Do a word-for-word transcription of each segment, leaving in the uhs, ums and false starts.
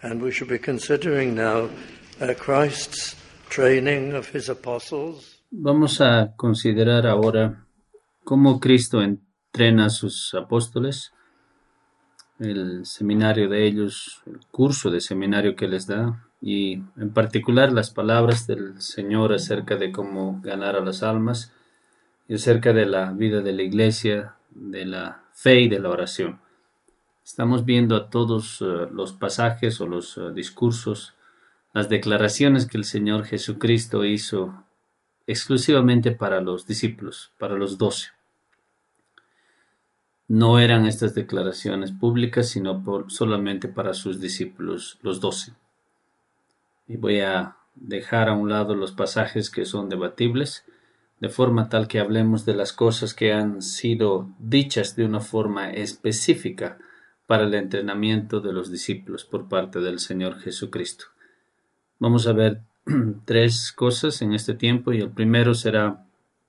And we should be considering now uh, Christ's training of his apostles. Vamos a considerar ahora cómo Cristo entrena a sus apóstoles, el seminario de ellos, el curso de seminario que les da, y en particular las palabras del Señor acerca de cómo ganar a las almas y acerca de la vida de la iglesia, de la fe y de la oración. Estamos viendo a todos uh, los pasajes o los uh, discursos, las declaraciones que el Señor Jesucristo hizo exclusivamente para los discípulos, para los doce. No eran estas declaraciones públicas, sino por, solamente para sus discípulos, los doce. Y voy a dejar a un lado los pasajes que son debatibles, de forma tal que hablemos de las cosas que han sido dichas de una forma específica para el entrenamiento de los discípulos por parte del Señor Jesucristo. Vamos a ver tres cosas en este tiempo, y el primero será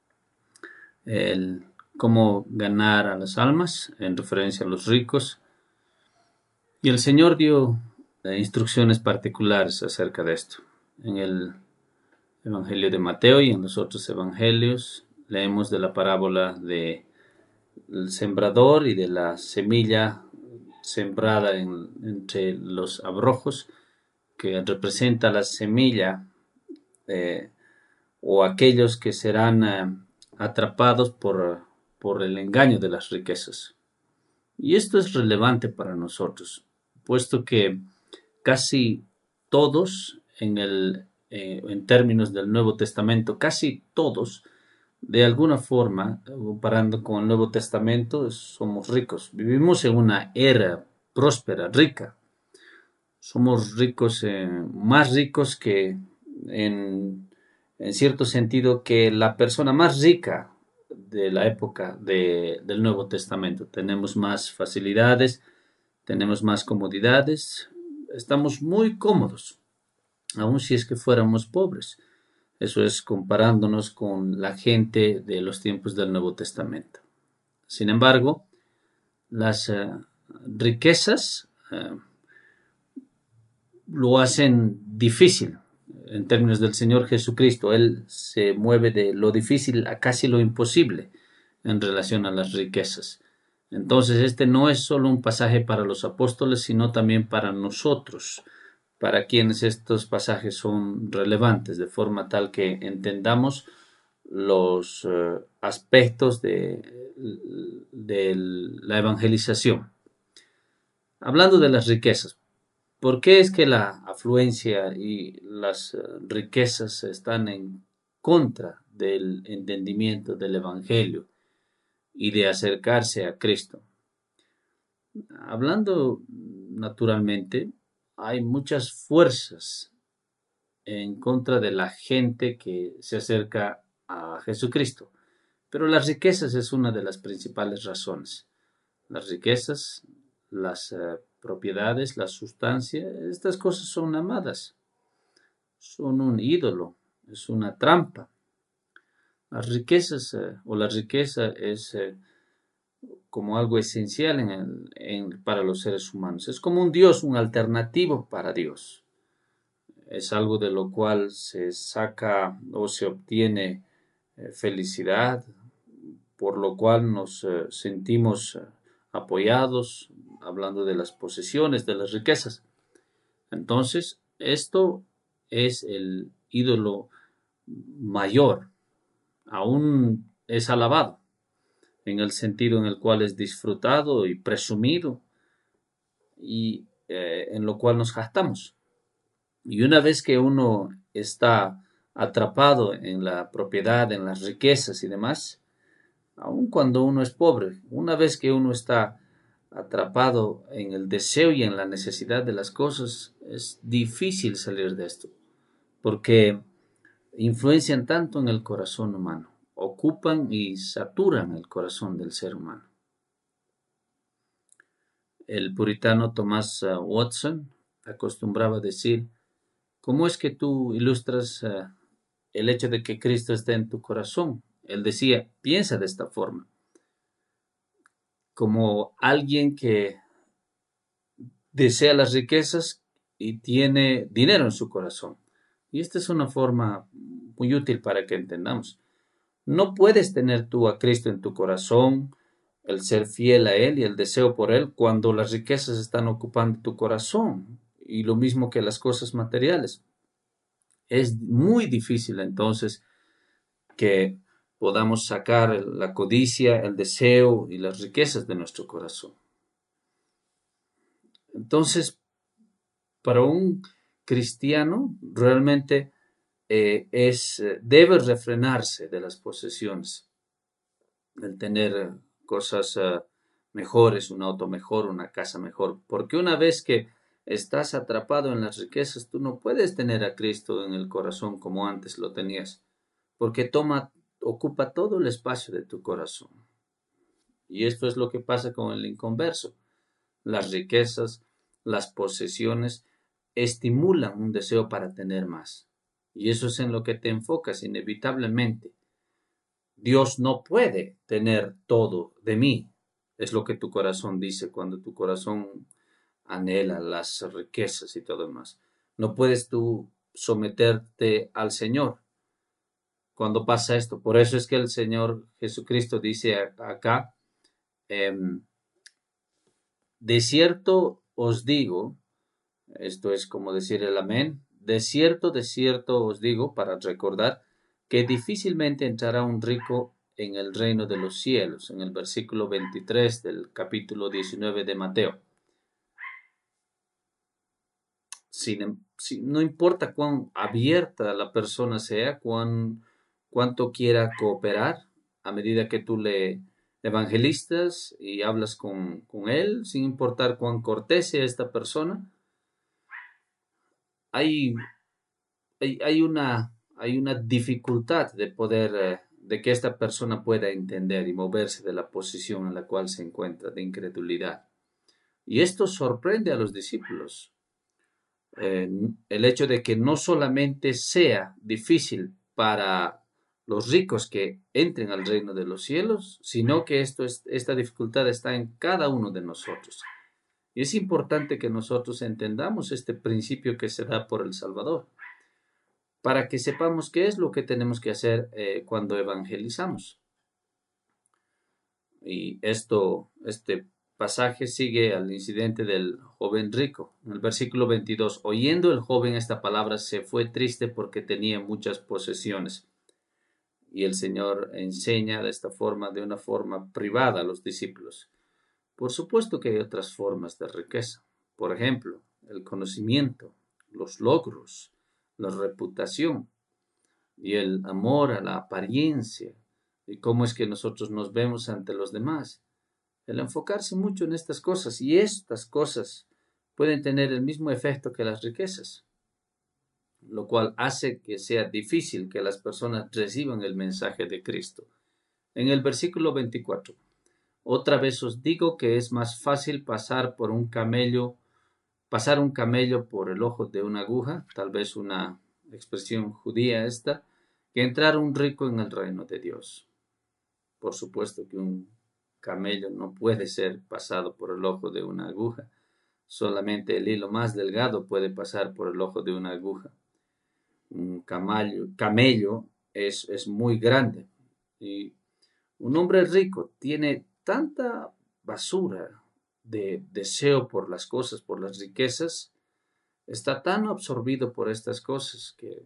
el cómo ganar a las almas, en referencia a los ricos. Y el Señor dio eh, instrucciones particulares acerca de esto. En el Evangelio de Mateo y en los otros evangelios leemos de la parábola del sembrador y de la semilla sembrada en, entre los abrojos, que representa la semilla eh, o aquellos que serán eh, atrapados por, por el engaño de las riquezas. Y esto es relevante para nosotros, puesto que casi todos, en, el, eh, en términos del Nuevo Testamento, casi todos, de alguna forma, comparando con el Nuevo Testamento, somos ricos. Vivimos en una era próspera, rica. Somos ricos, eh, más ricos que, en, en cierto sentido, que la persona más rica de la época de, del Nuevo Testamento. Tenemos más facilidades, tenemos más comodidades, estamos muy cómodos, aun si es que fuéramos pobres. Eso es comparándonos con la gente de los tiempos del Nuevo Testamento. Sin embargo, las uh, riquezas uh, lo hacen difícil en términos del Señor Jesucristo. Él se mueve de lo difícil a casi lo imposible en relación a las riquezas. Entonces, este no es solo un pasaje para los apóstoles, sino también para nosotros, para quienes estos pasajes son relevantes, de forma tal que entendamos los uh, aspectos de, de la evangelización. Hablando de las riquezas, ¿por qué es que la afluencia y las uh, riquezas están en contra del entendimiento del Evangelio y de acercarse a Cristo? Hablando naturalmente, hay muchas fuerzas en contra de la gente que se acerca a Jesucristo, pero las riquezas es una de las principales razones. Las riquezas, las uh, propiedades, la sustancia, estas cosas son amadas, son un ídolo, es una trampa. Las riquezas uh, o la riqueza es uh, como algo esencial en el, en, para los seres humanos. Es como un Dios, un alternativo para Dios. Es algo de lo cual se saca o se obtiene eh, felicidad, por lo cual nos eh, sentimos eh, apoyados, hablando de las posesiones, de las riquezas. Entonces, esto es el ídolo mayor, aún es alabado, en el sentido en el cual es disfrutado y presumido, y eh, en lo cual nos jactamos. Y una vez que uno está atrapado en la propiedad, en las riquezas y demás, aun cuando uno es pobre, una vez que uno está atrapado en el deseo y en la necesidad de las cosas, es difícil salir de esto, porque influencian tanto en el corazón humano, ocupan y saturan el corazón del ser humano. El puritano Thomas uh, Watson acostumbraba decir: ¿cómo es que tú ilustras uh, el hecho de que Cristo está en tu corazón? Él decía: piensa de esta forma, como alguien que desea las riquezas y tiene dinero en su corazón. Y esta es una forma muy útil para que entendamos. No puedes tener tú a Cristo en tu corazón, el ser fiel a Él y el deseo por Él cuando las riquezas están ocupando tu corazón, y lo mismo que las cosas materiales. Es muy difícil entonces que podamos sacar la codicia, el deseo y las riquezas de nuestro corazón. Entonces, para un cristiano realmente eh, es, eh, debe refrenarse de las posesiones, el tener eh, cosas eh, mejores, un auto mejor, una casa mejor, porque una vez que estás atrapado en las riquezas, tú no puedes tener a Cristo en el corazón como antes lo tenías, porque toma, ocupa todo el espacio de tu corazón. Y esto es lo que pasa con el inconverso. Las riquezas, las posesiones estimulan un deseo para tener más. Y eso es en lo que te enfocas inevitablemente. Dios no puede tener todo de mí. Es lo que tu corazón dice cuando tu corazón anhela las riquezas y todo demás. No puedes tú someterte al Señor cuando pasa esto. Por eso es que el Señor Jesucristo dice acá, eh, de cierto os digo, esto es como decir el amén, de cierto, de cierto os digo, para recordar, que difícilmente entrará un rico en el reino de los cielos, en el versículo veintitrés del capítulo diecinueve de Mateo. Sin, sin, no importa cuán abierta la persona sea, cuán, cuánto quiera cooperar, a medida que tú le evangelistas y hablas con, con él, sin importar cuán cortés sea esta persona, hay, hay, hay, una, hay una dificultad de poder, eh, de que esta persona pueda entender y moverse de la posición en la cual se encuentra, de incredulidad. Y esto sorprende a los discípulos. Eh, el hecho de que no solamente sea difícil para los ricos que entren al reino de los cielos, sino que esto es, esta dificultad está en cada uno de nosotros. Y es importante que nosotros entendamos este principio que se da por el Salvador, para que sepamos qué es lo que tenemos que hacer eh, cuando evangelizamos. Y esto, este pasaje sigue al incidente del joven rico. En el versículo veintidós, oyendo el joven esta palabra, se fue triste porque tenía muchas posesiones. Y el Señor enseña de esta forma, de una forma privada a los discípulos. Por supuesto que hay otras formas de riqueza. Por ejemplo, el conocimiento, los logros, la reputación y el amor a la apariencia y cómo es que nosotros nos vemos ante los demás. El enfocarse mucho en estas cosas, y estas cosas pueden tener el mismo efecto que las riquezas, lo cual hace que sea difícil que las personas reciban el mensaje de Cristo. En el versículo veinticuatro, otra vez os digo que es más fácil pasar por un camello, pasar un camello por el ojo de una aguja, tal vez una expresión judía esta, que entrar un rico en el reino de Dios. Por supuesto que un camello no puede ser pasado por el ojo de una aguja. Solamente el hilo más delgado puede pasar por el ojo de una aguja. Un camello, camello es, es muy grande. Y un hombre rico tiene tanta basura de deseo por las cosas, por las riquezas, está tan absorbido por estas cosas que,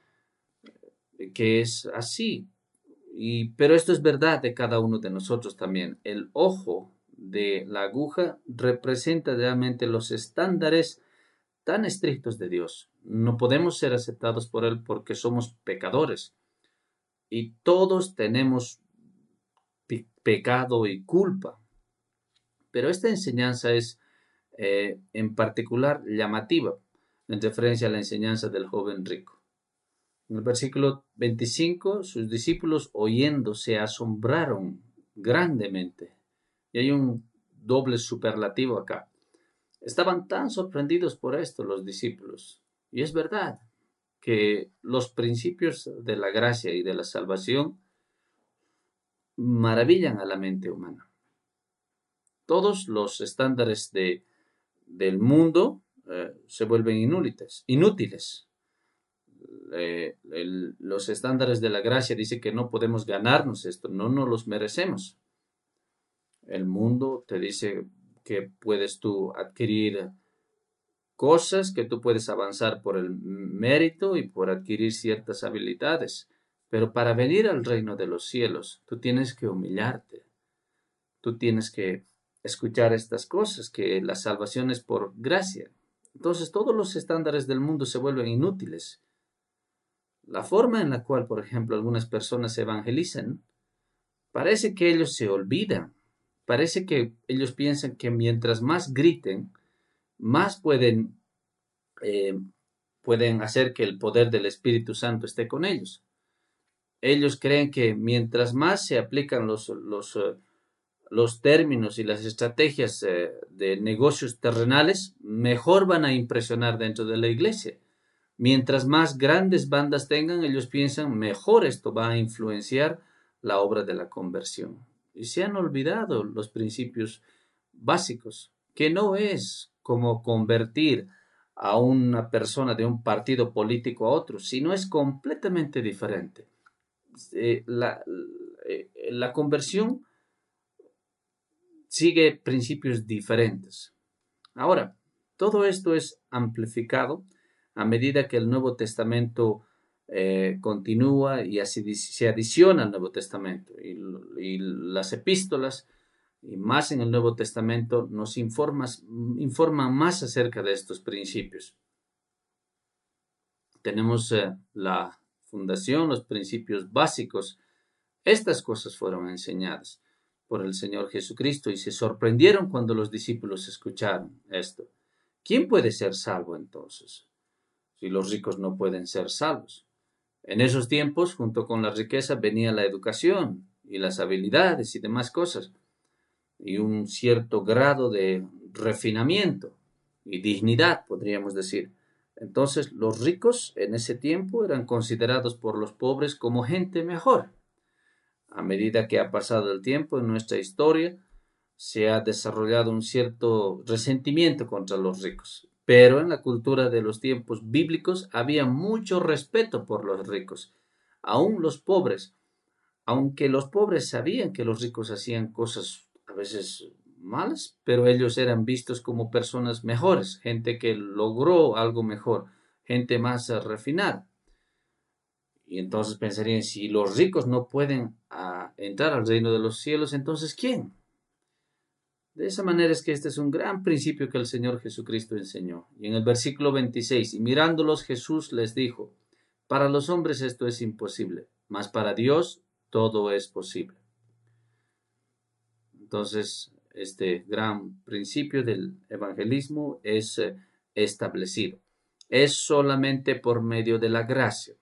que es así. Y, pero esto es verdad de cada uno de nosotros también. El ojo de la aguja representa realmente los estándares tan estrictos de Dios. No podemos ser aceptados por Él porque somos pecadores. Y todos tenemos pe pecado y culpa. Pero esta enseñanza es eh, en particular llamativa en referencia a la enseñanza del joven rico. En el versículo veinticinco, sus discípulos oyendo se asombraron grandemente. Y hay un doble superlativo acá. Estaban tan sorprendidos por esto los discípulos. Y es verdad que los principios de la gracia y de la salvación maravillan a la mente humana. Todos los estándares de, del mundo eh, se vuelven inútiles. inútiles. Eh, el, los estándares de la gracia dicen que no podemos ganarnos esto, no nos los merecemos. El mundo te dice que puedes tú adquirir cosas, que tú puedes avanzar por el mérito y por adquirir ciertas habilidades. Pero para venir al reino de los cielos, tú tienes que humillarte. Tú tienes que escuchar estas cosas, que la salvación es por gracia. Entonces todos los estándares del mundo se vuelven inútiles. La forma en la cual, por ejemplo, algunas personas evangelizan, parece que ellos se olvidan. Parece que ellos piensan que mientras más griten, más pueden, eh, pueden hacer que el poder del Espíritu Santo esté con ellos. Ellos creen que mientras más se aplican los, los, uh, los términos y las estrategias uh, de negocios terrenales, mejor van a impresionar dentro de la iglesia. Mientras más grandes bandas tengan, ellos piensan, mejor esto va a influenciar la obra de la conversión. Y se han olvidado los principios básicos, que no es como convertir a una persona de un partido político a otro, sino es completamente diferente. Eh, la, eh, la conversión sigue principios diferentes. Ahora, todo esto es amplificado a medida que el Nuevo Testamento eh, continúa y así se adiciona al Nuevo Testamento. Y, y las epístolas, y más en el Nuevo Testamento, nos informas, informan más acerca de estos principios. Tenemos eh, la fundación, los principios básicos. Estas cosas fueron enseñadas por el Señor Jesucristo y se sorprendieron cuando los discípulos escucharon esto. ¿Quién puede ser salvo entonces? Si los ricos no pueden ser salvos. En esos tiempos, junto con la riqueza, venía la educación y las habilidades y demás cosas, y un cierto grado de refinamiento y dignidad, podríamos decir. Entonces, los ricos en ese tiempo eran considerados por los pobres como gente mejor. A medida que ha pasado el tiempo en nuestra historia, se ha desarrollado un cierto resentimiento contra los ricos. Pero en la cultura de los tiempos bíblicos había mucho respeto por los ricos, aún los pobres, aunque los pobres sabían que los ricos hacían cosas a veces malas, pero ellos eran vistos como personas mejores, gente que logró algo mejor, gente más refinada. Y entonces pensarían, si los ricos no pueden a, entrar al reino de los cielos, entonces ¿quién? De esa manera es que este es un gran principio que el Señor Jesucristo enseñó. Y en el versículo veintiséis, y mirándolos Jesús les dijo, para los hombres esto es imposible, mas para Dios todo es posible. Entonces, este gran principio del evangelismo es eh, establecido. Es solamente por medio de la gracia.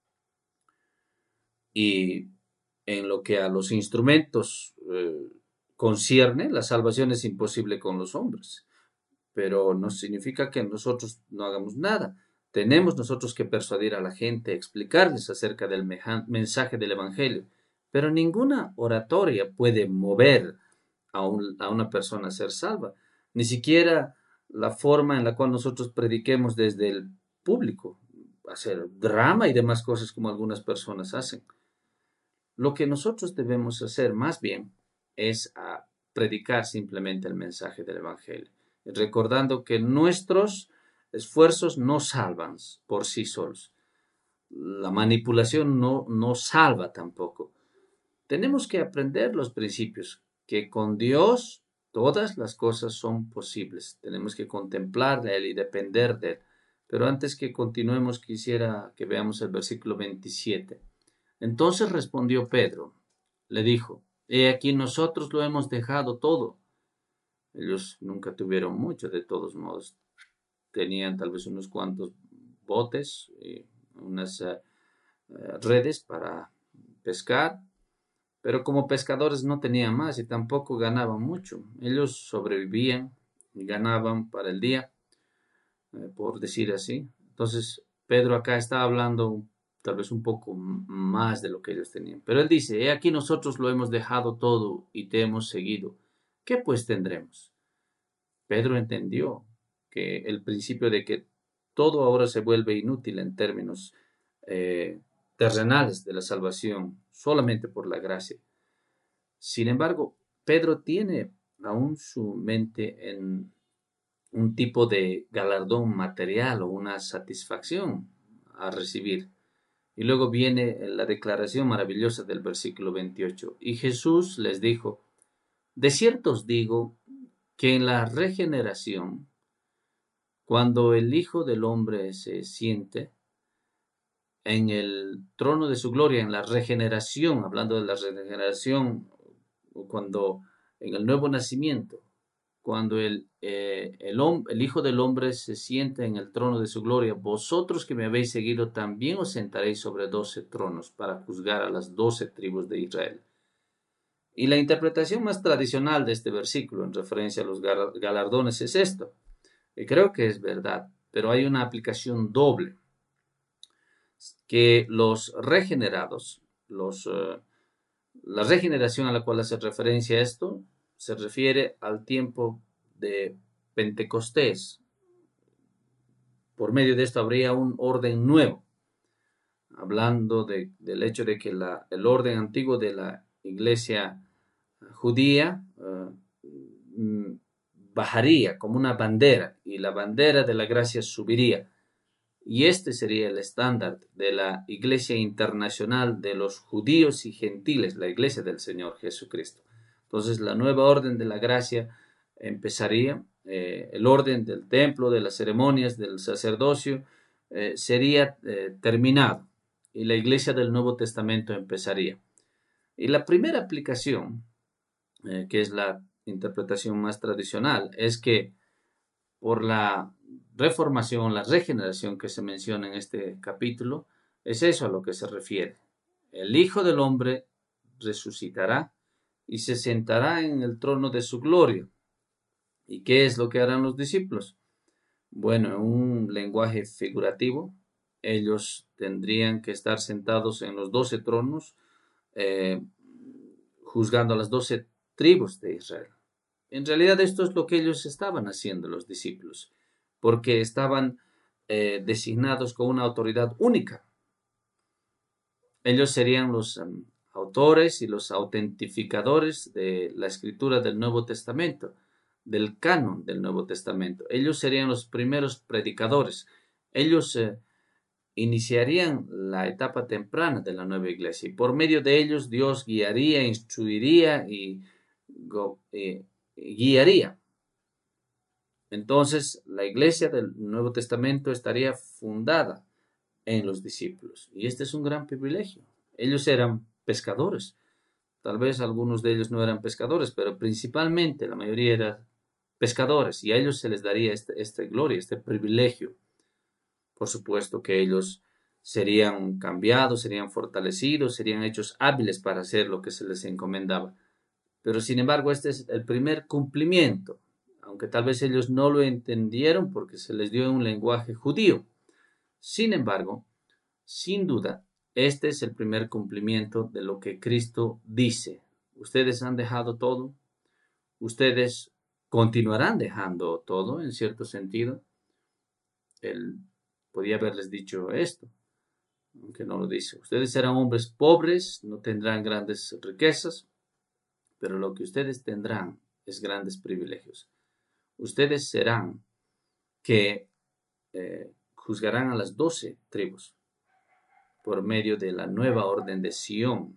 Y en lo que a los instrumentos eh, concierne, la salvación es imposible con los hombres, pero no significa que nosotros no hagamos nada. Tenemos nosotros que persuadir a la gente, explicarles acerca del mensaje del Evangelio, pero ninguna oratoria puede mover a, un, a una persona a ser salva, ni siquiera la forma en la cual nosotros prediquemos desde el público, hacer drama y demás cosas como algunas personas hacen. Lo que nosotros debemos hacer más bien es a predicar simplemente el mensaje del Evangelio, recordando que nuestros esfuerzos no salvan por sí solos. La manipulación no, no salva tampoco. Tenemos que aprender los principios, que con Dios todas las cosas son posibles. Tenemos que contemplar de Él y depender de Él. Pero antes que continuemos, quisiera que veamos el versículo veintisiete. Entonces respondió Pedro, le dijo, he aquí nosotros lo hemos dejado todo. Ellos nunca tuvieron mucho, de todos modos. Tenían tal vez unos cuantos botes y unas uh, redes para pescar, pero como pescadores no tenían más y tampoco ganaban mucho. Ellos sobrevivían y ganaban para el día, eh, por decir así. Entonces Pedro acá está hablando tal vez un poco más de lo que ellos tenían. Pero él dice, he aquí nosotros lo hemos dejado todo y te hemos seguido. ¿Qué pues tendremos? Pedro entendió que el principio de que todo ahora se vuelve inútil en términos eh, terrenales de la salvación, solamente por la gracia. Sin embargo, Pedro tiene aún su mente en un tipo de galardón material o una satisfacción a recibir. Y luego viene la declaración maravillosa del versículo veintiocho. Y Jesús les dijo, de cierto os digo que en la regeneración, cuando el Hijo del Hombre se siente en el trono de su gloria, en la regeneración, hablando de la regeneración, cuando en el nuevo nacimiento, cuando el, eh, el, el Hijo del Hombre se siente en el trono de su gloria, vosotros que me habéis seguido también os sentaréis sobre doce tronos para juzgar a las doce tribus de Israel. Y la interpretación más tradicional de este versículo en referencia a los galardones es esto. Y creo que es verdad, pero hay una aplicación doble. Que los regenerados, los, uh, la regeneración a la cual hace referencia a esto, se refiere al tiempo de Pentecostés. Por medio de esto habría un orden nuevo, hablando de, del hecho de que la, el orden antiguo de la iglesia judía uh, bajaría como una bandera y la bandera de la gracia subiría. Y este sería el estándar de la Iglesia Internacional de los judíos y gentiles, la Iglesia del Señor Jesucristo. Entonces, la nueva orden de la gracia empezaría, eh, el orden del templo, de las ceremonias, del sacerdocio, eh, sería eh, terminado y la Iglesia del Nuevo Testamento empezaría. Y la primera aplicación, eh, que es la interpretación más tradicional, es que por la reformación, la regeneración que se menciona en este capítulo, es eso a lo que se refiere. El Hijo del Hombre resucitará y se sentará en el trono de su gloria. ¿Y qué es lo que harán los discípulos? Bueno, en un lenguaje figurativo, ellos tendrían que estar sentados en los doce tronos, eh, juzgando a las doce tribus de Israel. En realidad esto es lo que ellos estaban haciendo, los discípulos, porque estaban eh, designados con una autoridad única. Ellos serían los um, autores y los autentificadores de la escritura del Nuevo Testamento, del canon del Nuevo Testamento. Ellos serían los primeros predicadores. Ellos eh, iniciarían la etapa temprana de la nueva iglesia y por medio de ellos Dios guiaría, instruiría y eh, guiaría. Entonces, la iglesia del Nuevo Testamento estaría fundada en los discípulos. Y este es un gran privilegio. Ellos eran pescadores. Tal vez algunos de ellos no eran pescadores, pero principalmente la mayoría eran pescadores. Y a ellos se les daría esta este gloria, este privilegio. Por supuesto que ellos serían cambiados, serían fortalecidos, serían hechos hábiles para hacer lo que se les encomendaba. Pero sin embargo, este es el primer cumplimiento, aunque tal vez ellos no lo entendieron porque se les dio un lenguaje judío. Sin embargo, sin duda, este es el primer cumplimiento de lo que Cristo dice. Ustedes han dejado todo, ustedes continuarán dejando todo, en cierto sentido. Él podía haberles dicho esto, aunque no lo dice. Ustedes serán hombres pobres, no tendrán grandes riquezas, pero lo que ustedes tendrán es grandes privilegios. Ustedes serán que eh, juzgarán a las doce tribus por medio de la nueva orden de Sión.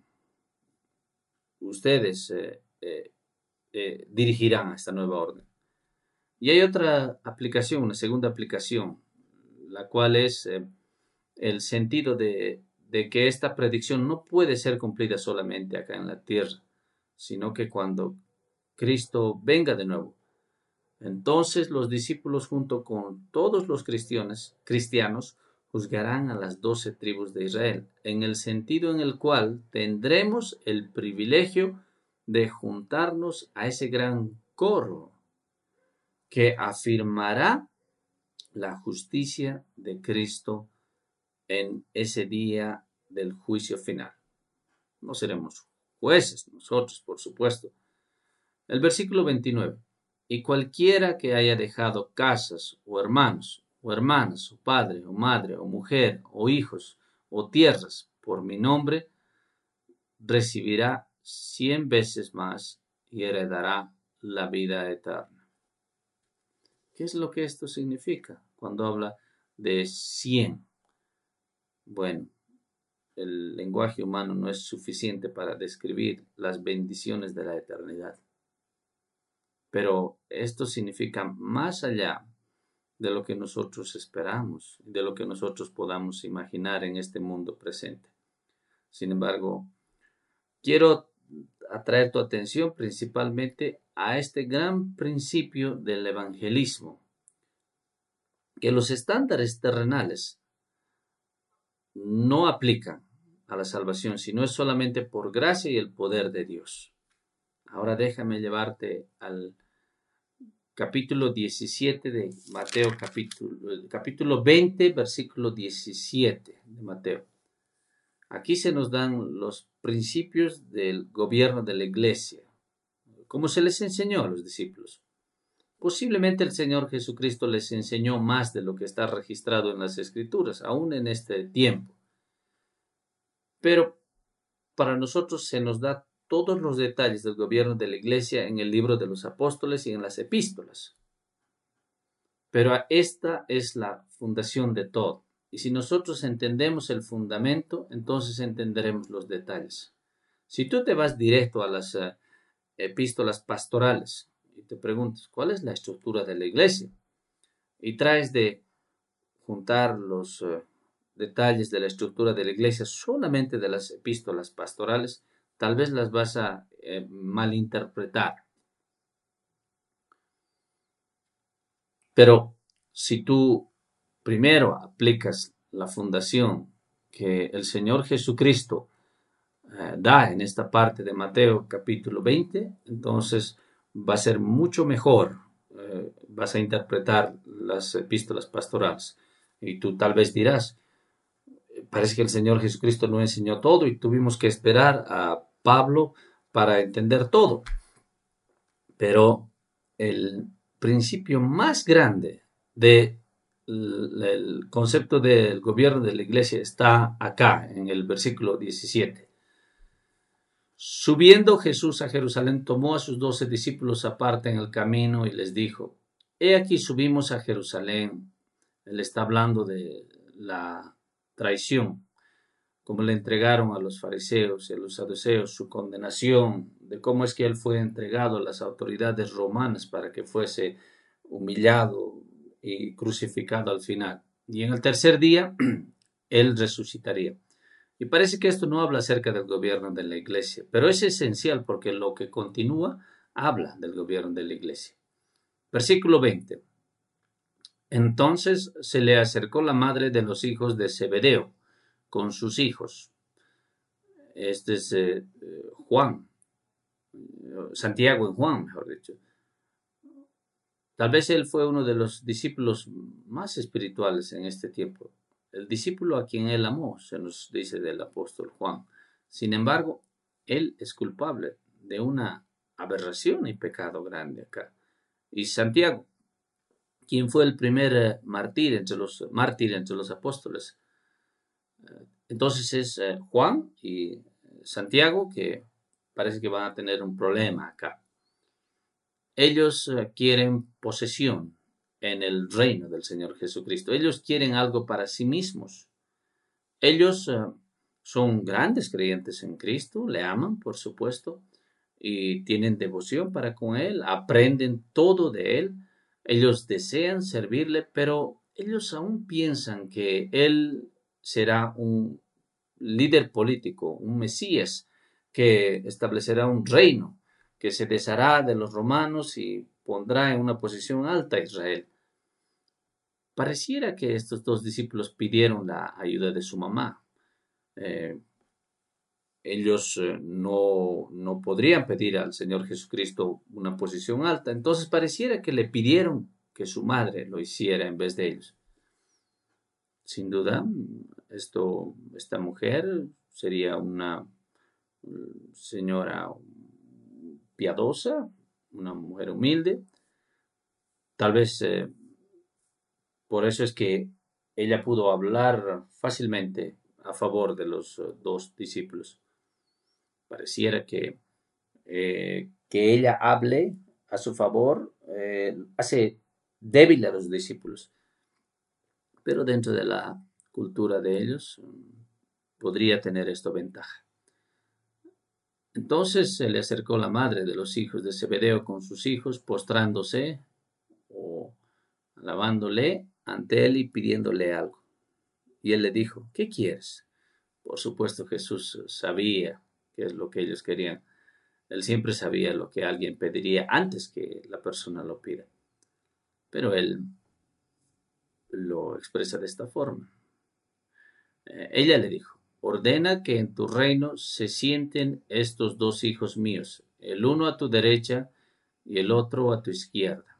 Ustedes eh, eh, eh, dirigirán a esta nueva orden. Y hay otra aplicación, una segunda aplicación, la cual es eh, el sentido de, de que esta predicción no puede ser cumplida solamente acá en la tierra, sino que cuando Cristo venga de nuevo, entonces los discípulos junto con todos los cristianos, cristianos juzgarán a las doce tribus de Israel, en el sentido en el cual tendremos el privilegio de juntarnos a ese gran coro que afirmará la justicia de Cristo en ese día del juicio final. No seremos jueces nosotros, por supuesto. El versículo veintinueve. Y cualquiera que haya dejado casas, o hermanos, o hermanas, o padre, o madre, o mujer, o hijos, o tierras, por mi nombre, recibirá cien veces más y heredará la vida eterna. ¿Qué es lo que esto significa cuando habla de cien? Bueno, el lenguaje humano no es suficiente para describir las bendiciones de la eternidad. Pero esto significa más allá de lo que nosotros esperamos, de lo que nosotros podamos imaginar en este mundo presente. Sin embargo, quiero atraer tu atención principalmente a este gran principio del evangelismo, que los estándares terrenales no aplican a la salvación, sino es solamente por gracia y el poder de Dios. Ahora déjame llevarte al capítulo diecisiete de Mateo, capítulo, capítulo veinte, versículo diecisiete de Mateo. Aquí se nos dan los principios del gobierno de la iglesia, como se les enseñó a los discípulos. Posiblemente el Señor Jesucristo les enseñó más de lo que está registrado en las Escrituras, aún en este tiempo. Pero para nosotros se nos da todos los detalles del gobierno de la iglesia en el libro de los apóstoles y en las epístolas. Pero esta es la fundación de todo. Y si nosotros entendemos el fundamento, entonces entenderemos los detalles. Si tú te vas directo a las uh, epístolas pastorales y te preguntas, ¿cuál es la estructura de la iglesia? Y traes de juntar los uh, detalles de la estructura de la iglesia solamente de las epístolas pastorales, tal vez las vas a eh, malinterpretar. Pero si tú primero aplicas la fundación que el Señor Jesucristo eh, da en esta parte de Mateo capítulo veinte, entonces va a ser mucho mejor, eh, vas a interpretar las epístolas pastorales. Y tú tal vez dirás, parece que el Señor Jesucristo no enseñó todo y tuvimos que esperar a Pablo para entender todo. Pero el principio más grande del de concepto del gobierno de la iglesia está acá, en el versículo diecisiete. Subiendo Jesús a Jerusalén, tomó a sus doce discípulos aparte en el camino y les dijo, he aquí subimos a Jerusalén. Él está hablando de la traición, como le entregaron a los fariseos y a los saduceos, su condenación, de cómo es que él fue entregado a las autoridades romanas para que fuese humillado y crucificado al final. Y en el tercer día, él resucitaría. Y parece que esto no habla acerca del gobierno de la iglesia, pero es esencial porque lo que continúa habla del gobierno de la iglesia. Versículo veinte. Entonces se le acercó la madre de los hijos de Zebedeo con sus hijos. Este es eh, Juan, Santiago y Juan, mejor dicho. Tal vez él fue uno de los discípulos más espirituales en este tiempo. El discípulo a quien él amó, se nos dice del apóstol Juan. Sin embargo, él es culpable de una aberración y pecado grande acá. Y Santiago, quien fue el primer mártir entre los, mártir entre los apóstoles. Entonces es eh, Juan y Santiago que parece que van a tener un problema acá. Ellos eh, quieren posesión en el reino del Señor Jesucristo. Ellos quieren algo para sí mismos. Ellos eh, son grandes creyentes en Cristo, le aman, por supuesto, y tienen devoción para con Él, aprenden todo de Él. Ellos desean servirle, pero ellos aún piensan que Él será un líder político, un Mesías, que establecerá un reino, que se deshará de los romanos y pondrá en una posición alta a Israel. Pareciera que estos dos discípulos pidieron la ayuda de su mamá. Eh, ellos eh, no, no podrían pedir al Señor Jesucristo una posición alta, entonces pareciera que le pidieron que su madre lo hiciera en vez de ellos. Sin duda, esto, esta mujer sería una señora piadosa, una mujer humilde, Tal vez eh, por eso es que ella pudo hablar fácilmente a favor de los eh, dos discípulos. Pareciera que, eh, que ella hable a su favor eh, hace débil a los discípulos, pero dentro de la cultura de ellos mm, podría tener esto ventaja. Entonces se le acercó la madre de los hijos de Zebedeo con sus hijos, postrándose o alabándole ante él y pidiéndole algo. Y él le dijo, ¿qué quieres? Por supuesto, Jesús sabía qué es lo que ellos querían. Él siempre sabía lo que alguien pediría antes que la persona lo pida. Pero él lo expresa de esta forma. Eh, ella le dijo, ordena que en tu reino se sienten estos dos hijos míos, el uno a tu derecha y el otro a tu izquierda.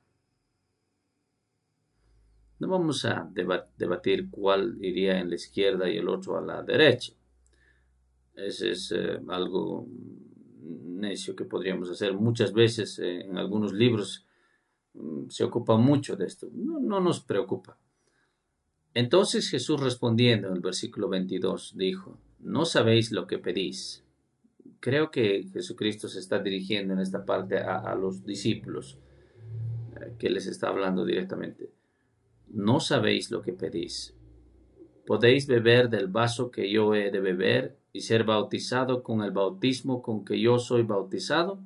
No vamos a debatir cuál iría en la izquierda y el otro a la derecha. Ese es eh, algo necio que podríamos hacer. Muchas veces eh, en algunos libros mm, se ocupa mucho de esto. No, no nos preocupa. Entonces Jesús respondiendo en el versículo veintidós dijo, no sabéis lo que pedís. Creo que Jesucristo se está dirigiendo en esta parte a, a los discípulos, eh, que les está hablando directamente. No sabéis lo que pedís. ¿Podéis beber del vaso que yo he de beber y ser bautizado con el bautismo con que yo soy bautizado?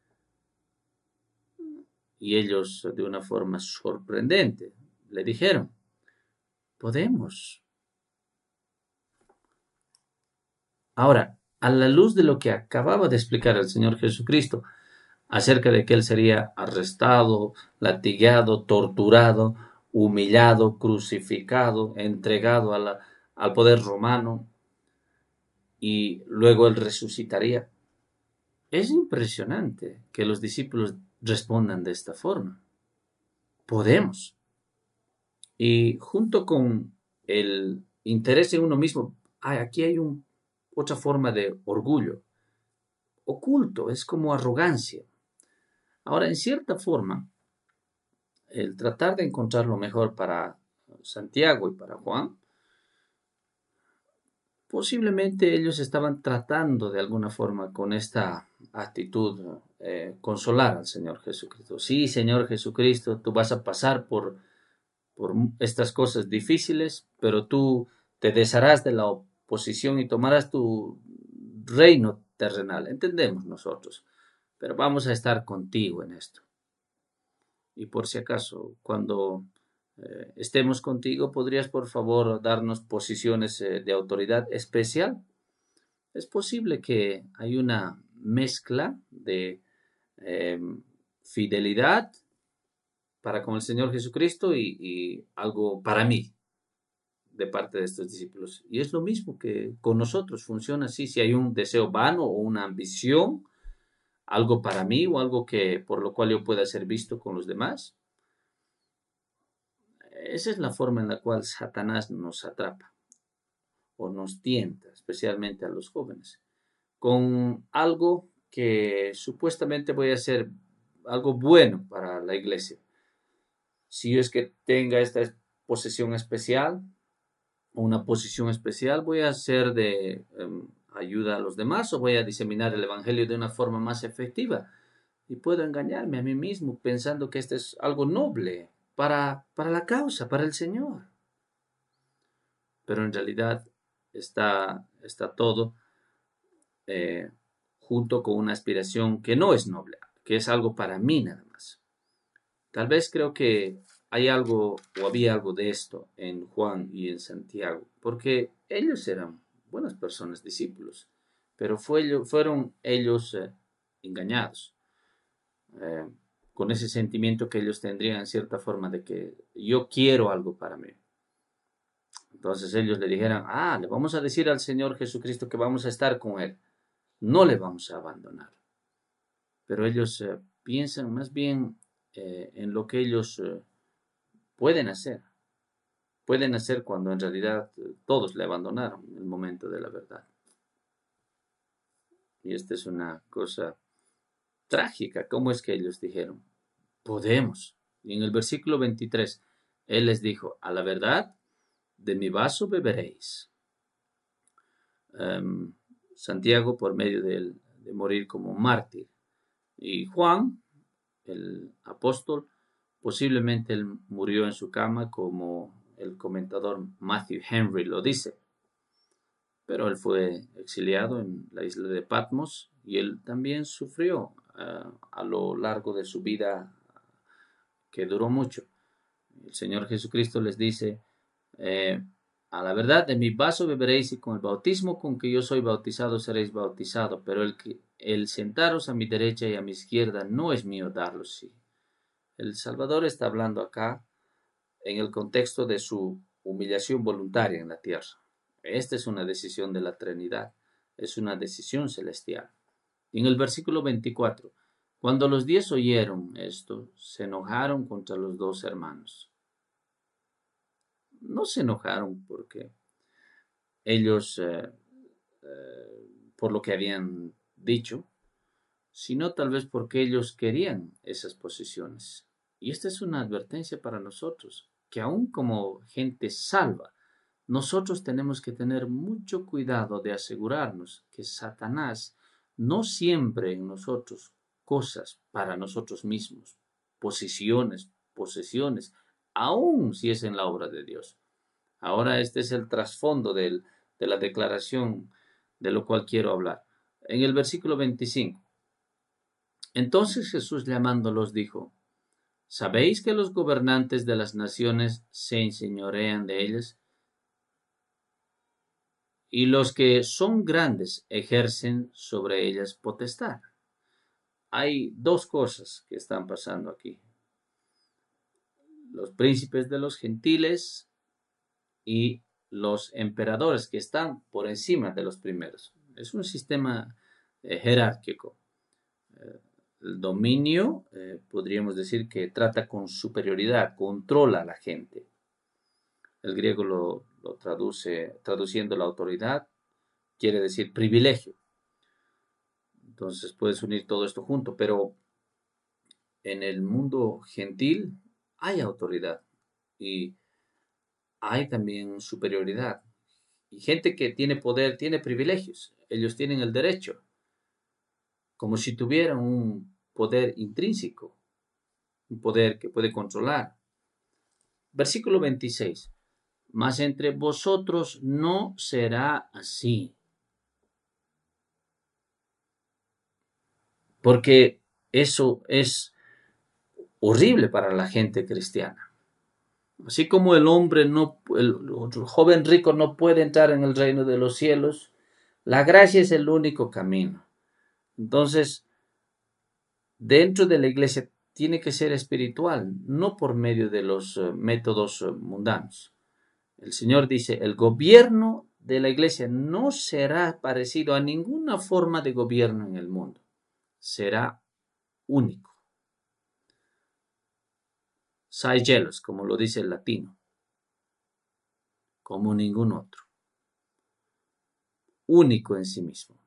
Y ellos, de una forma sorprendente, le dijeron, podemos. Ahora, a la luz de lo que acababa de explicar el Señor Jesucristo acerca de que Él sería arrestado, latigado, torturado, humillado, crucificado, entregado a la, al poder romano y luego Él resucitaría. Es impresionante que los discípulos respondan de esta forma. Podemos. Y junto con el interés en uno mismo, ay, aquí hay un, otra forma de orgullo. Oculto, es como arrogancia. Ahora, en cierta forma, el tratar de encontrar lo mejor para Santiago y para Juan, posiblemente ellos estaban tratando de alguna forma con esta actitud eh, consolar al Señor Jesucristo. Sí, Señor Jesucristo, tú vas a pasar por, por estas cosas difíciles, pero tú te desharás de la oposición y tomarás tu reino terrenal. Entendemos nosotros, pero vamos a estar contigo en esto. Y por si acaso, cuando eh, estemos contigo, ¿podrías por favor darnos posiciones eh, de autoridad especial? Es posible que hay una mezcla de eh, fidelidad para con el Señor Jesucristo y, y algo para mí de parte de estos discípulos. Y es lo mismo que con nosotros, funciona así. Si hay un deseo vano o una ambición, algo para mí o algo que por lo cual yo pueda ser visto con los demás, esa es la forma en la cual Satanás nos atrapa o nos tienta, especialmente a los jóvenes, con algo que supuestamente voy a hacer algo bueno para la iglesia. Si yo es que tenga esta posesión especial, una posición especial, voy a hacer de um, ayuda a los demás o voy a diseminar el evangelio de una forma más efectiva. Y puedo engañarme a mí mismo pensando que esto es algo noble para, para la causa, para el Señor. Pero en realidad está, está todo eh, junto con una aspiración que no es noble, que es algo para mí nada más. Tal vez creo que hay algo o había algo de esto en Juan y en Santiago, porque ellos eran buenas personas, discípulos, pero fue, fueron ellos eh, engañados, eh, con ese sentimiento que ellos tendrían en cierta forma de que yo quiero algo para mí. Entonces ellos le dijeron, ah, le vamos a decir al Señor Jesucristo que vamos a estar con Él, no le vamos a abandonar. Pero ellos eh, piensan más bien eh, en lo que ellos eh, pueden hacer. Pueden hacer cuando en realidad eh, todos le abandonaron en el momento de la verdad. Y esta es una cosa trágica. ¿Cómo es que ellos dijeron? Podemos. Y en el versículo veintitrés, Él les dijo, a la verdad, de mi vaso beberéis. Um, Santiago por medio de, él, de morir como mártir. Y Juan, el apóstol, posiblemente él murió en su cama, como el comentador Matthew Henry lo dice. Pero él fue exiliado en la isla de Patmos y él también sufrió uh, a lo largo de su vida, que duró mucho. El Señor Jesucristo les dice, eh, a la verdad, de mi vaso beberéis y con el bautismo con que yo soy bautizado seréis bautizados, pero el, que, el sentaros a mi derecha y a mi izquierda no es mío darlo, sí. El Salvador está hablando acá en el contexto de su humillación voluntaria en la tierra. Esta es una decisión de la Trinidad, es una decisión celestial. Y en el versículo veinticuatro, cuando los diez oyeron esto, se enojaron contra los dos hermanos. No se enojaron porque ellos, eh, eh, por lo que habían dicho, sino tal vez porque ellos querían esas posiciones. Y esta es una advertencia para nosotros, que aún como gente salva, nosotros tenemos que tener mucho cuidado de asegurarnos que Satanás no siembre en nosotros cosas para nosotros mismos, posiciones, posesiones, aun si es en la obra de Dios. Ahora este es el trasfondo de la declaración de lo cual quiero hablar. En el versículo veinticinco. Entonces Jesús llamándolos dijo, ¿sabéis que los gobernantes de las naciones se enseñorean de ellas? Y los que son grandes ejercen sobre ellas potestad. Hay dos cosas que están pasando aquí. Los príncipes de los gentiles y los emperadores que están por encima de los primeros. Es un sistema eh, jerárquico. Eh, el dominio, eh, podríamos decir que trata con superioridad, controla a la gente. El griego lo, lo traduce, traduciendo la autoridad, quiere decir privilegio. Entonces puedes unir todo esto junto, pero en el mundo gentil hay autoridad y hay también superioridad. Y gente que tiene poder tiene privilegios. Ellos tienen el derecho, como si tuvieran un poder intrínseco, un poder que puede controlar. Versículo veintiséis. Mas entre vosotros no será así. Porque eso es horrible para la gente cristiana. Así como el hombre no, el, el joven rico no puede entrar en el reino de los cielos, la gracia es el único camino. Entonces, dentro de la iglesia tiene que ser espiritual, no por medio de los uh, métodos uh, mundanos. El Señor dice, el gobierno de la iglesia no será parecido a ninguna forma de gobierno en el mundo. Será único. Saigelos, como lo dice el latino, como ningún otro. Único en sí mismo.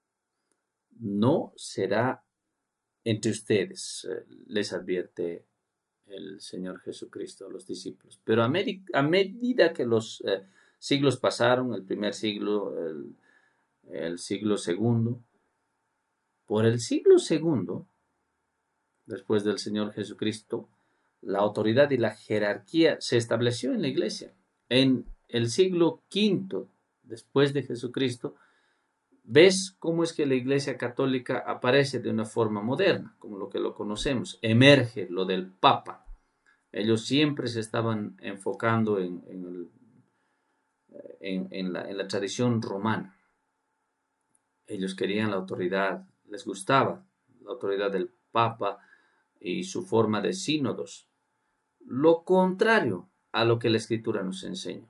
No será entre ustedes, eh, les advierte el Señor Jesucristo a los discípulos. Pero a, med a medida que los eh, siglos pasaron, el primer siglo, el, el siglo segundo, por el siglo segundo, después del Señor Jesucristo, la autoridad y la jerarquía se estableció en la iglesia. En el siglo quinto, después de Jesucristo, ves cómo es que la iglesia católica aparece de una forma moderna, como lo que lo conocemos. Emerge lo del Papa. Ellos siempre se estaban enfocando en, en, el, en, en, la, en la tradición romana. Ellos querían la autoridad, les gustaba la autoridad del Papa y su forma de sínodos. Lo contrario a lo que la Escritura nos enseña.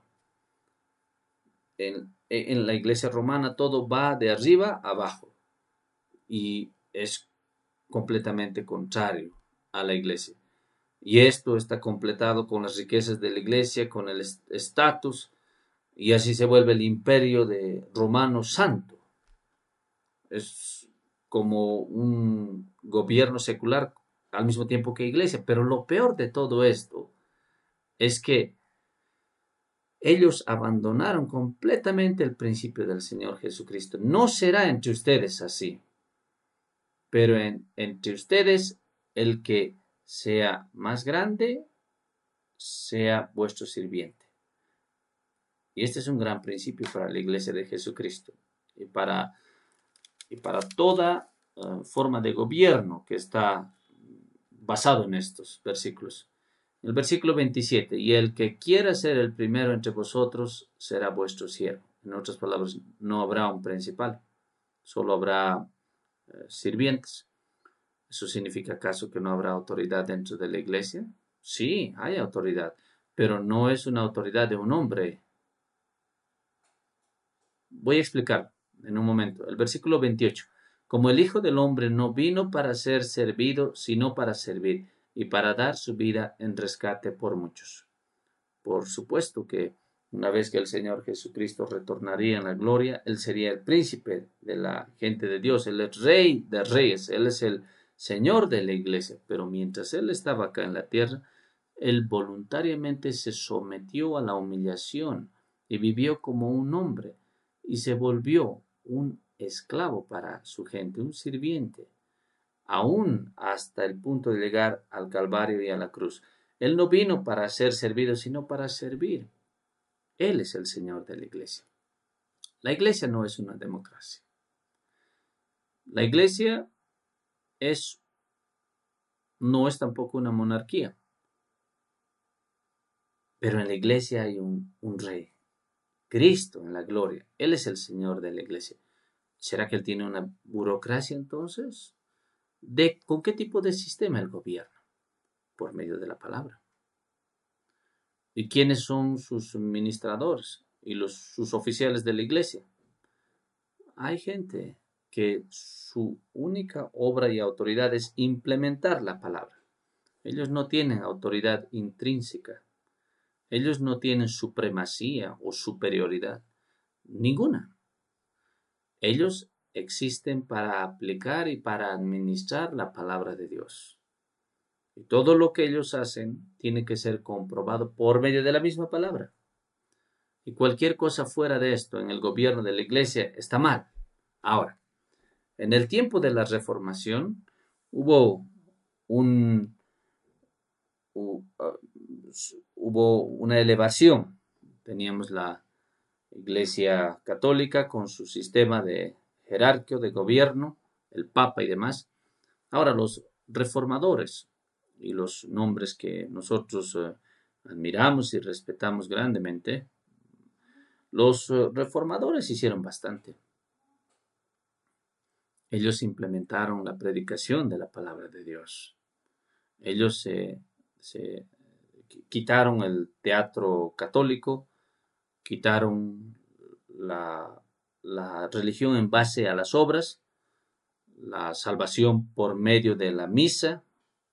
En, en la iglesia romana todo va de arriba a abajo y es completamente contrario a la iglesia. Y esto está completado con las riquezas de la iglesia, con el estatus, y así se vuelve el imperio de romano santo. Es como un gobierno secular al mismo tiempo que iglesia. Pero lo peor de todo esto es que ellos abandonaron completamente el principio del Señor Jesucristo. No será entre ustedes así, pero en, entre ustedes el que sea más grande sea vuestro sirviente. Y este es un gran principio para la iglesia de Jesucristo y para, y para toda uh, forma de gobierno que está basado en estos versículos. El versículo veintisiete, y el que quiera ser el primero entre vosotros será vuestro siervo. En otras palabras, no habrá un principal, solo habrá eh, sirvientes. ¿Eso significa acaso que no habrá autoridad dentro de la iglesia? Sí, hay autoridad, pero no es una autoridad de un hombre. Voy a explicar en un momento. El versículo veintiocho. Como el Hijo del Hombre no vino para ser servido, sino para servir y para dar su vida en rescate por muchos. Por supuesto que una vez que el Señor Jesucristo retornaría en la gloria, Él sería el príncipe de la gente de Dios, Él es rey de reyes, Él es el Señor de la iglesia. Pero mientras Él estaba acá en la tierra, Él voluntariamente se sometió a la humillación y vivió como un hombre y se volvió un esclavo para su gente, un sirviente, aún hasta el punto de llegar al Calvario y a la cruz. Él no vino para ser servido, sino para servir. Él es el Señor de la iglesia. La iglesia no es una democracia. La iglesia es, no es tampoco una monarquía. Pero en la iglesia hay un, un rey, Cristo en la gloria. Él es el Señor de la iglesia. ¿Será que Él tiene una burocracia entonces? ¿De con qué tipo de sistema Él gobierna? Por medio de la palabra. ¿Y quiénes son sus ministradores y los, sus oficiales de la iglesia? Hay gente que su única obra y autoridad es implementar la palabra. Ellos no tienen autoridad intrínseca. Ellos no tienen supremacía o superioridad. Ninguna. Ellos existen para aplicar y para administrar la palabra de Dios. Y todo lo que ellos hacen tiene que ser comprobado por medio de la misma palabra. Y cualquier cosa fuera de esto en el gobierno de la iglesia está mal. Ahora, en el tiempo de la Reformación hubo un uh, hubo una elevación. Teníamos la Iglesia Católica con su sistema de jerarquía, de gobierno, el Papa y demás. Ahora los reformadores y los nombres que nosotros uh, admiramos y respetamos grandemente, los uh, reformadores hicieron bastante. Ellos implementaron la predicación de la palabra de Dios. Ellos se, se quitaron el teatro católico, quitaron la, la religión en base a las obras, la salvación por medio de la misa,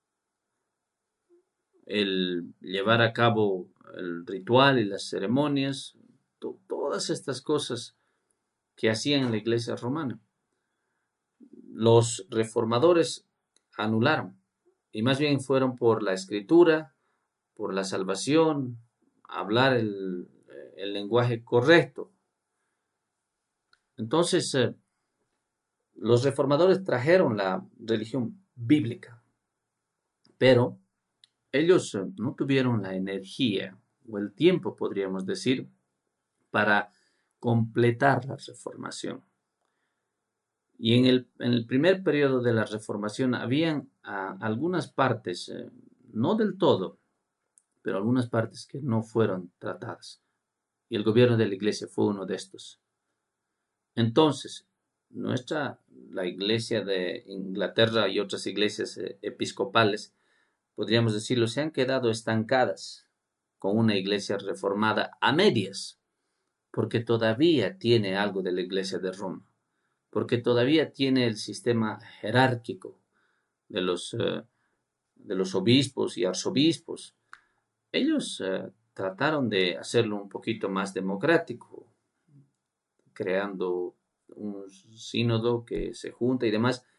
el llevar a cabo el ritual y las ceremonias, to, todas estas cosas que hacían en la iglesia romana. Los reformadores anularon y más bien fueron por la escritura, por la salvación, hablar el, el lenguaje correcto. Entonces, eh, los reformadores trajeron la religión bíblica, pero ellos eh, no tuvieron la energía o el tiempo, podríamos decir, para completar la reformación. Y en el, en el primer periodo de la Reformación habían ah, algunas partes, eh, no del todo, pero algunas partes que no fueron tratadas. Y el gobierno de la iglesia fue uno de estos. Entonces, nuestra, la iglesia de Inglaterra y otras iglesias eh, episcopales, podríamos decirlo, se han quedado estancadas con una iglesia reformada a medias, porque todavía tiene algo de la iglesia de Roma, porque todavía tiene el sistema jerárquico de los, uh, de los obispos y arzobispos. Ellos uh, trataron de hacerlo un poquito más democrático, creando un sínodo que se junta y demás,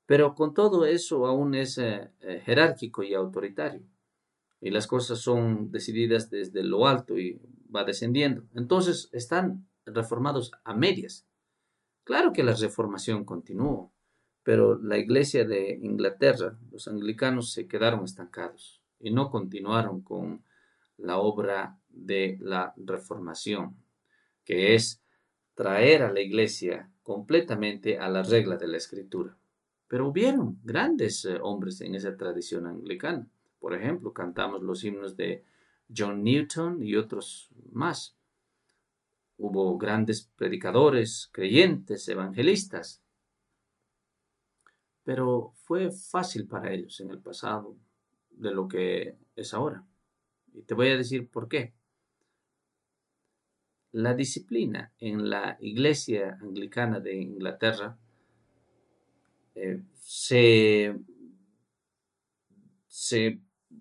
Pero con todo eso aún es eh, eh, jerárquico y autoritario. Y las cosas son decididas desde lo alto y va descendiendo. Entonces están reformados a medias. Claro que la reformación continuó, pero la iglesia de Inglaterra, los anglicanos se quedaron estancados y no continuaron con la obra de la reformación, que es traer a la iglesia completamente a la regla de la escritura. Pero hubieron grandes eh, hombres en esa tradición anglicana. Por ejemplo, cantamos los himnos de John Newton y otros más. Hubo grandes predicadores, creyentes, evangelistas, pero fue fácil para ellos en el pasado de lo que es ahora. Y te voy a decir por qué. La disciplina en la iglesia anglicana de Inglaterra eh, se, se,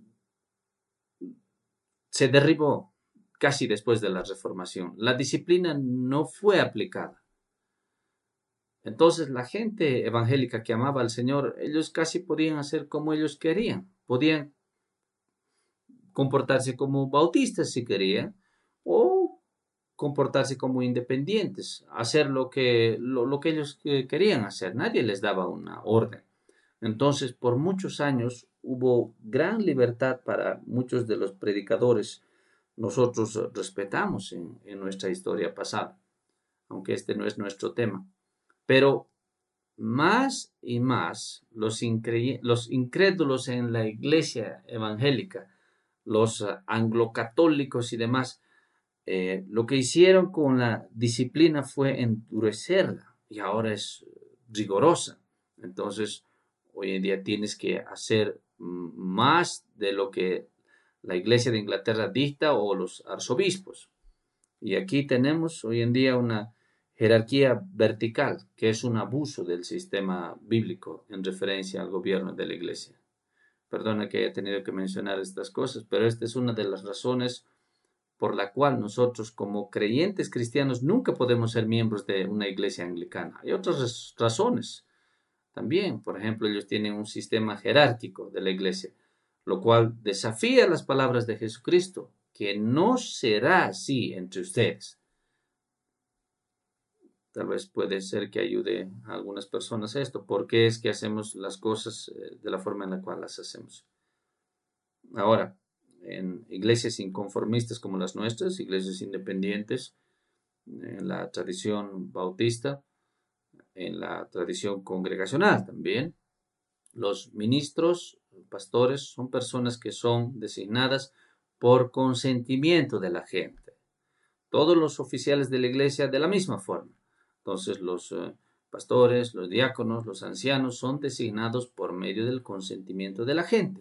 se derribó casi después de la Reformación. La disciplina no fue aplicada. Entonces la gente evangélica que amaba al Señor, ellos casi podían hacer como ellos querían. Podían comportarse como bautistas si querían, o comportarse como independientes, hacer lo que, lo, lo que ellos querían hacer. Nadie les daba una orden. Entonces, por muchos años hubo gran libertad para muchos de los predicadores. Nosotros respetamos en, en nuestra historia pasada, aunque este no es nuestro tema. Pero más y más los, incre los incrédulos en la iglesia evangélica, los uh, anglocatólicos y demás, eh, lo que hicieron con la disciplina fue endurecerla y ahora es rigorosa. Entonces, hoy en día tienes que hacer más de lo que la iglesia de Inglaterra dicta o los arzobispos. Y aquí tenemos hoy en día una jerarquía vertical, que es un abuso del sistema bíblico en referencia al gobierno de la iglesia. Perdona que haya tenido que mencionar estas cosas, pero esta es una de las razones por la cual nosotros como creyentes cristianos nunca podemos ser miembros de una iglesia anglicana. Hay otras razones también. Por ejemplo, ellos tienen un sistema jerárquico de la iglesia, lo cual desafía las palabras de Jesucristo, que no será así entre ustedes. Tal vez puede ser que ayude a algunas personas esto. ¿Por qué es que hacemos las cosas de la forma en la cual las hacemos? Ahora, en iglesias inconformistas como las nuestras, iglesias independientes, en la tradición bautista, en la tradición congregacional también, los ministros, pastores, son personas que son designadas por consentimiento de la gente. Todos los oficiales de la iglesia de la misma forma. Entonces los eh, pastores, los diáconos, los ancianos son designados por medio del consentimiento de la gente.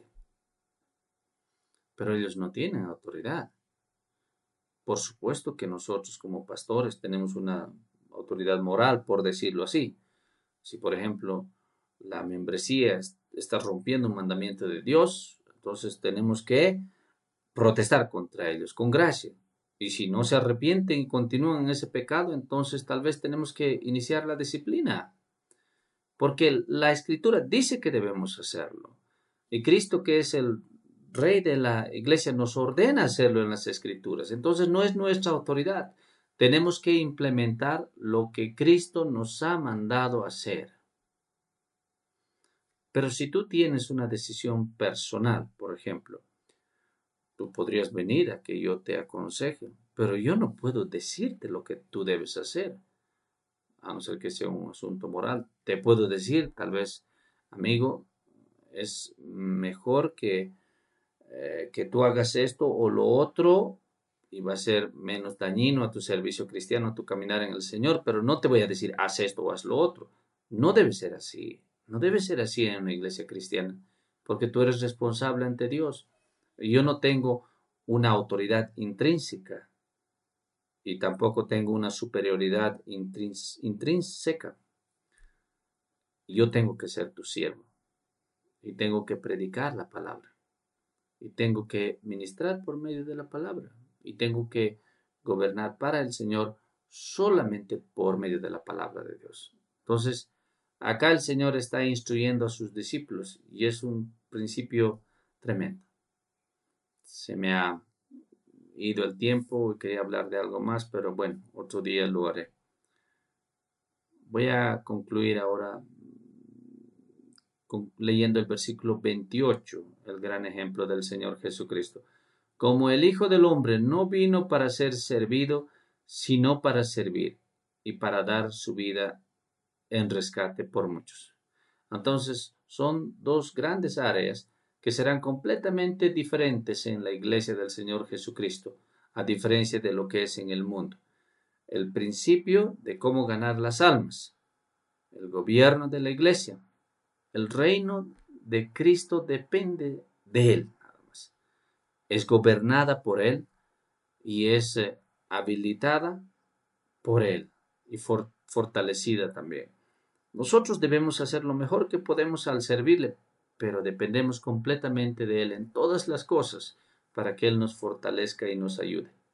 Pero ellos no tienen autoridad. Por supuesto que nosotros como pastores tenemos una autoridad moral, por decirlo así. Si, por ejemplo, la membresía está rompiendo un mandamiento de Dios, entonces tenemos que protestar contra ellos con gracia. Y si no se arrepienten y continúan en ese pecado, entonces tal vez tenemos que iniciar la disciplina. Porque la Escritura dice que debemos hacerlo. Y Cristo, que es el Rey de la Iglesia, nos ordena hacerlo en las Escrituras. Entonces no es nuestra autoridad. Tenemos que implementar lo que Cristo nos ha mandado hacer. Pero si tú tienes una decisión personal, por ejemplo, tú podrías venir a que yo te aconseje, pero yo no puedo decirte lo que tú debes hacer, a no ser que sea un asunto moral. Te puedo decir, tal vez, amigo, es mejor que, eh, que tú hagas esto o lo otro y va a ser menos dañino a tu servicio cristiano, a tu caminar en el Señor, pero no te voy a decir, haz esto o haz lo otro. No debe ser así. No debe ser así en una iglesia cristiana, porque tú eres responsable ante Dios. Yo no tengo una autoridad intrínseca y tampoco tengo una superioridad intrins intrínseca. Yo tengo que ser tu siervo y tengo que predicar la palabra y tengo que ministrar por medio de la palabra y tengo que gobernar para el Señor solamente por medio de la palabra de Dios. Entonces, Acá el Señor está instruyendo a sus discípulos y es un principio tremendo. Se me ha ido el tiempo y quería hablar de algo más, pero bueno, otro día lo haré. Voy a concluir ahora con, leyendo el versículo veintiocho, el gran ejemplo del Señor Jesucristo. Como el Hijo del Hombre no vino para ser servido, sino para servir y para dar su vida en rescate por muchos. Entonces, son dos grandes áreas que serán completamente diferentes en la iglesia del Señor Jesucristo, a diferencia de lo que es en el mundo. El principio de cómo ganar las almas, el gobierno de la iglesia, el reino de Cristo depende de Él, nada más. Es gobernada por Él y es eh, habilitada por Él y for fortalecida también. Nosotros debemos hacer lo mejor que podemos al servirle, pero dependemos completamente de Él en todas las cosas para que Él nos fortalezca y nos ayude.